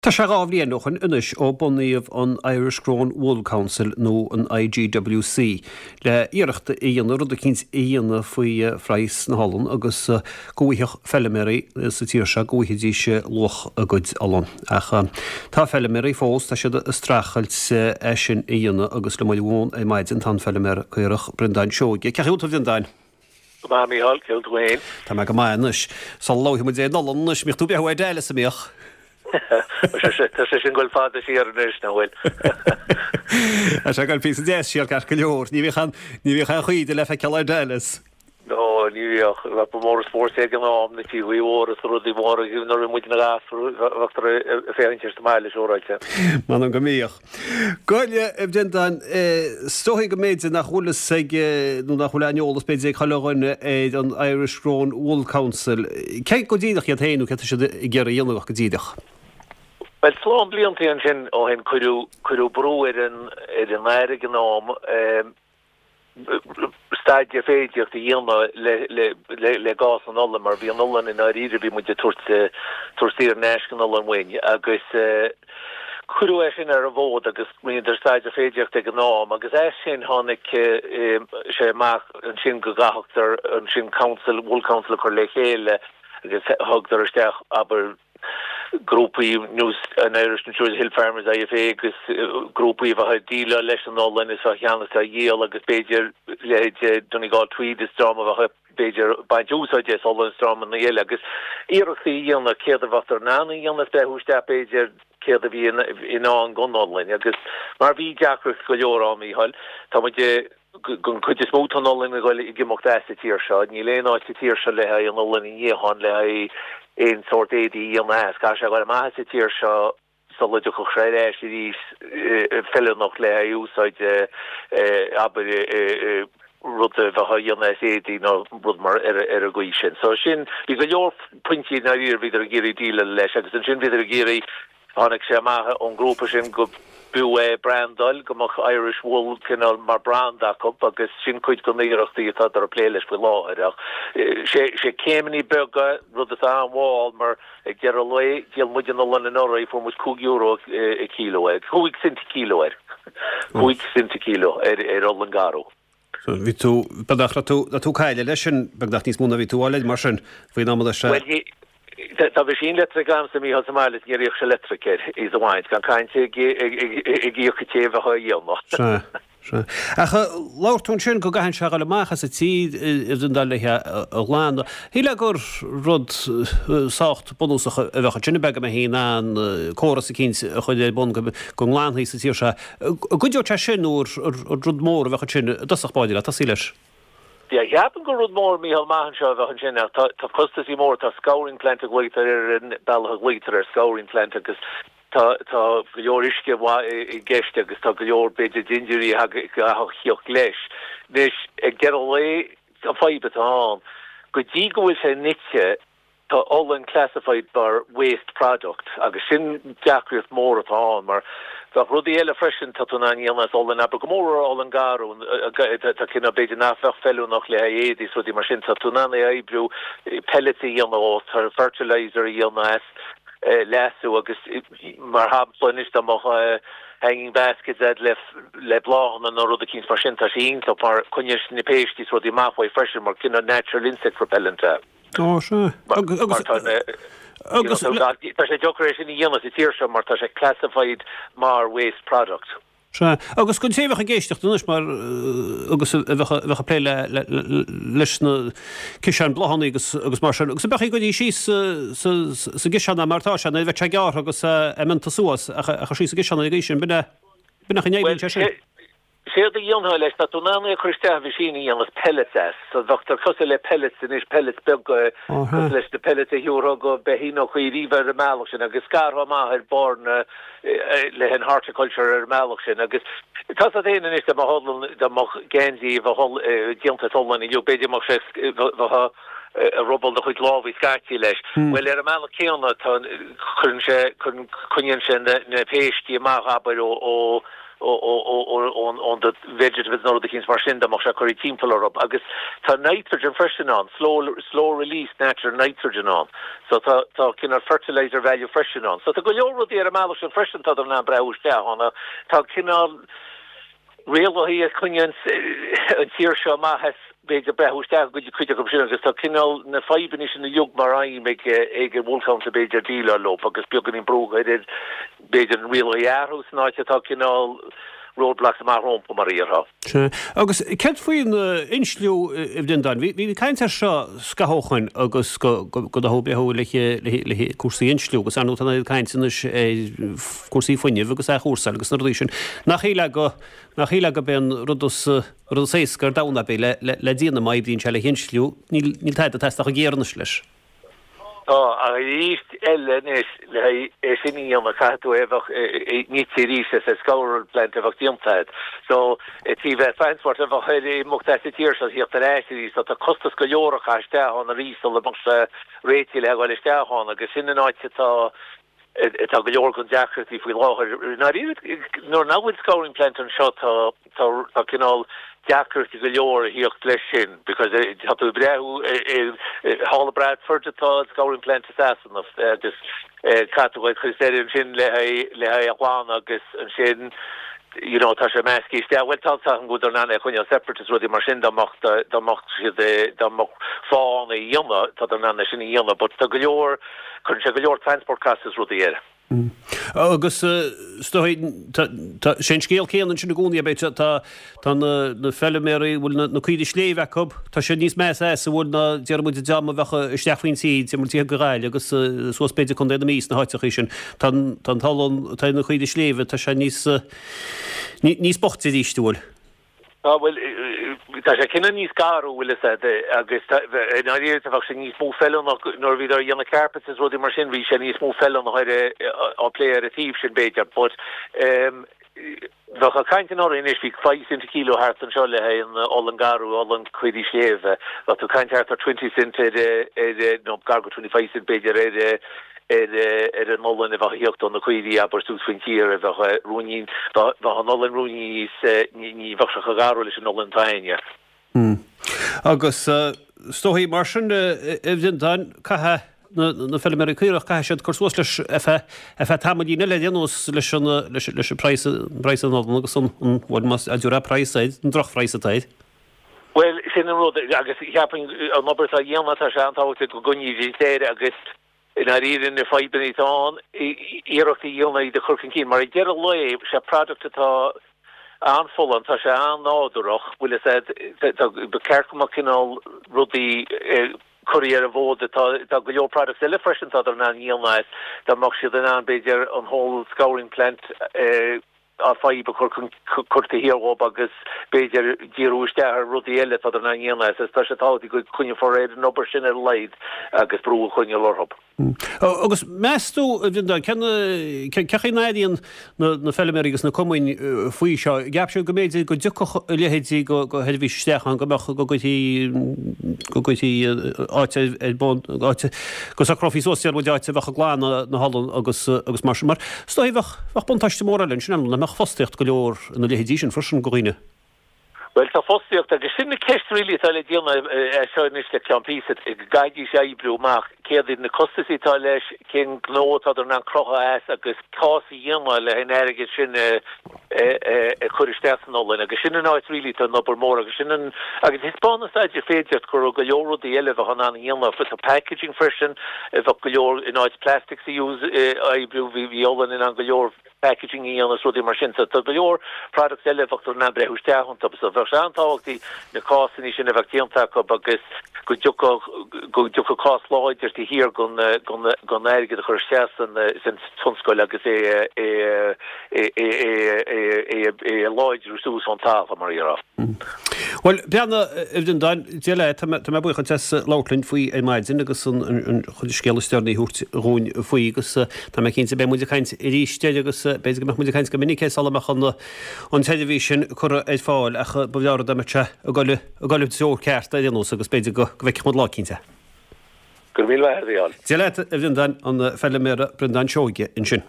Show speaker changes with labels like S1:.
S1: Tá se gábhlíonn inis ó bunaíomh an Irish Crown Wool Council nó an IGWC le iireachta íana rud a cins íana faoi phrais na Hallan agus gúitheach felliméirí sa tíir se gúithidí se loch a gcuid allan. Tá felliméirí fós tá siad strachailt sin íana agus le maiún é maidin tan felliméir chuireach Brendan Seoige. Ceúta bhíondain.
S2: Má Mícheál Kiltwain.
S1: Tá me go maiis sá láithí mu é Allan míocht tú behaid déile sa míoch.
S2: Tá sé sin ghfuil fáda sí ar nuis na bhfuil.
S1: A se gáil pí a déis síar gar go leor, ní bhíchan chuide le fe ceir déiles.
S2: No, ní bhíoch bh mór spór sé gan am na tíí óras rudí mór nar mu na gasachtar a féintir meile óráite.
S1: Man an go míoch. Gáile dendain stoigh go méid nach chulas nó nach chuile aolalas beidir chaáine an Irish Crown Wool Council. Cé go ddíach iad héanú ce si i ggéar dhéanamh go ddíach.
S2: Well, slán blianttí an sin ó hen chuú brú an air gnám staidja féideocht dhéana le gas an alla mar bhí an allan in áíre bhí mu tuairtíar neiscin allan mhain agus chuú sin ar a bhód agus muidir staidja féideocht ag gnám agus sin tháinig sé amach an sin go gaachtar an sin Wool Council chuir le chéile agus thugtar isteach aber grúpaí news an Irish Insurance Hill Farmers IFA agus grúpaí bheit díla leis an Allan is cheannas a dhéal agus beidir le Donegal Tweed is drama bheit beidir baintúsáide Allan drama na dhéile agus iireachtaí dhéanana céad a bhatar nána dhéanana beúiste beidir céad a bhí in an gon Allan agus mar bhí deacrach go leor á Mícheál tá muide gon chuide smót an Allan a goil i gimocht éiste tíir seo ní léonáid sa tíir se le an Allan i dhéán le in sort éí an as cá se go mai tíir seo solide go chréir rí fellile nach le úsáid aber rudde bheit dhéana éí nó rud mar ar a gcuí sin. So sin bhí go leor puintí na ríir viidir a géirí díle leis agus an sin viidir a géirí tháinig sé maithe an grúpa sin go bu brandal gomach Irish Wool kinál mar brandach up agus sin chuid go níireachtaí atá ar a pléiles bu láireach. sé céimení bega rud an bháil mar ag dear a le díal muidir na London ára for mus €2 a kilo ag. 5 cent kilo er. 5 cent kilo ar Allan Garo.
S1: Ví tú bedachra tú caiile leis sin begdacht níos múna ví tú áid mar sin faoin ná se.
S2: Tá bhí sin letragam sa mí hasáile géiríoch se letracéir is bhhaint gan caiinte gíochatéh a dhéanana.
S1: Acha láirtún sin go gahann se le machchas sa tíd an dalathe a gláán. Híle gur rud sácht bunúsach a bhecha sinna bega a híán córas a cín chuid bun go gláánhaí sa tíir se. Goideor te sin úr rud mór a bhecha sin dosach báidir a tá sí leis.
S2: Ja, happen go rud mór Mícheál mahan seo bheitchan sin tá costasí mór tá scouring plant a ghuitar ar an bailach ghuitar ar scouring plant agus tá go leor isce i gceiste agus tá go leor beidir d'injurí chiocht leis. Nes ag get le a faibatán go dtí go bhfuil sé nitse tá Allan classified bar waste product agus sin deacrúh mór atá mar Tá rudí eile freisin tá tún aníananas Allan aber go mór Allan Garo tá cinna beidir náfach fellú nach le éidir so dí mar sin tá tún anna ébrú pelletsí dhéana ó tar fertilizer dhéana leasú agus mar happlanis amach hanging baskets le bláhan an rud a cíns mar sin tá sin tá par chuine na péistí so dí máhhaid freisin mar cinna natural insect repellent. Agus tá sé decoration í dhéana i tíir mar tá sé classified mar waste product.
S1: Agus gon séhah a géisteach dúnas mar agus bhecha pléile leis na cisean blahanna agus mar agus becha go dtí sí sa giseanna martá se na bheith te gear agus menta suas a sí sa giseanna a sin bina chunéimn te sin.
S2: sé a dhéanana leis na túnána chuisteach bhí sin íonas pellets so bhachttar cosa le pellets in is pellets beg leis de pellets a hiúra go behí nó chuí ríomhar a meach sin agus scarha maith ar born le hen horticulture ar meach sin agus tá a déanaan is de mo gensaí dianta tolan i beidir mar sé a rubbal na chuid láhí scartí leis. Well ar a meach céanna chun chuinn sin na péistí amach aber ó on the vegetables no the kins mar sin mar curry team puller up agus tá nitrogen freshen on slow release natural nitrogen on so tá kin fertilizer value freshen on so tá go leor di mal freshen tá na brauch on tá kin real hi kunjen tier ma has beidir brehústeach go cuiide go sin agus tá cinál na faiban is na jog mar aim ag bhúlcán sa beidir díla lo agus began in brúg idir beidir an rial jarús náite tá cinál roadblocks mar rompa mar íarha.
S1: Agus cead faoin insliú i bhdindain, hí caiinte seo scathóchain agus go thóbeú le cuasaí insliú agus anú tanna caiintenas cuasaí foiineh agus a chósal agus na rudí sin nach chéile go ben rudas éiscar dána bé le díana maidhíonn se le insliú níl taid a testach a géarnas leis.
S2: a ríist ellen is le sinní am a catú efach ní rí a scour plant efach diamtid. So tí feinsport efach mocht tíir a hiocht éí so a costas go leorach aiste an a rí le mar réiti le goil isteán agus sinna áite tá go leor gon deachirtí fao láthir na nó náhfuil scouring plant an seo tá cinál Jacker to the lure here sin because it had to brehu Hall Bradford to scouring plant assassin of this category Christian sin le agus and sin you know tasha maski sta well tal sagen gut an kun separatist rudi mar sin da macht da macht fawn e yama dat an sin yama but the glor kun glor transport costs rudi
S1: agus sin scéal céan sin na gúnaí beit tá na felliméí bhfuil na cuiide sléomhhecob tá sé níos meas a bhfuil na dearmid deama bhecha isteachhaoin siad mar tí goráil agus suas beidir chun déad míos na háiteach sin tá talún tá na chuide sléomh tá sé níos bochtaí dístúil.
S2: Well tá sé cinna níos garú bhfuil agus naíir bfach sé níos mó fellon nor viidir dhéanana carpet is rudí mar sin bhí sé níos mó fellon chuide á léir a tíb sin béidir, but bhecha caiinte nó inis bhí 5 kilo hart an seo le an all an garú all an chuidí sléomh le tú caiinte hart 20 cent nó gargo 25 cent béidir an nollen bheit hiocht an na chuidí aber sús fin tíir bheit rúnín an nollen rúní ní bhach a garú leis an nollen taine.
S1: Agus stóhí mar sin bhdindain cathe na fellimeíach cai sé chusús leis a tamíine le déanús leis preis an agus an bhfuil mas a dúra preisid an droch preisatáid.
S2: Well sin an rud agus cheapin an nobar a dhéanana tá se antáte go gunní téire agus in a ririn na faibanítán íireachtaí dhéanana de churcin cín, mar dear a léh se product atá anfollan tá se an nádúach bhfuil be ceircumach cinál rudí choíar a bhód tá go leor product eile freisin tá ar na níalnáis tá mag siad an an beidir an whole scouring plant a faibe chuirta hiarhób agus beidir díúiste ar rudí eile tá ar na níalnáis tá se táí go cunne for réidir an obair sin ar leid agus brú chunne lorthb.
S1: Agus meú ceché náíon na fellimeígus na commuin faoi seo gapse go méid go ducha lehéidí go headhí stechan goití go sa crofií sóir bh deite bhecha gláán na hallan agus mar stoibh buntáiste mór linn sin na meach fosteocht go leor na lehéidí sin frisin goine.
S2: Well tá fóíocht agus sinna ceist rilí tá le díonna seis le campí gaidí sé brúach céad na costasítá leis cin glótá ar an crocha agus cáí dhéama le hen aige sin chuiristeanolin agus sinna náid rilí tá nopur mór agus sin agus hispánaáidir féidir chu go leorúí eile bh an dhéana fu a packaging frisin bh go leor in áid plastics a use brú bhíolalan in an go leor packaging íana rudí mar sin go leor product eile bhachtar na brethústeachn antáchtí na cásan sin a bhtíanta agus go dúcha cás láidir tí hir gon aige a chur sin tunscoil agus láidir sús an táfa mar ra.
S1: Well beanna bhdindain déile tá buchan te lálinn faoi é maidsin agus an chuidir scéalastearnaí húrtún faoi agus tá cinn be muidir caiint ríiste agus beidir go muidir caiint go minic salaachchan an televí sin chur é fáil a bhhear mete a gáilh teor ceart a dhéanú agus beidir go bheic mod lácinnte.
S2: Gur mí lehéáil.
S1: Déile bhdindain an felliméire Brendan Seoige in sin.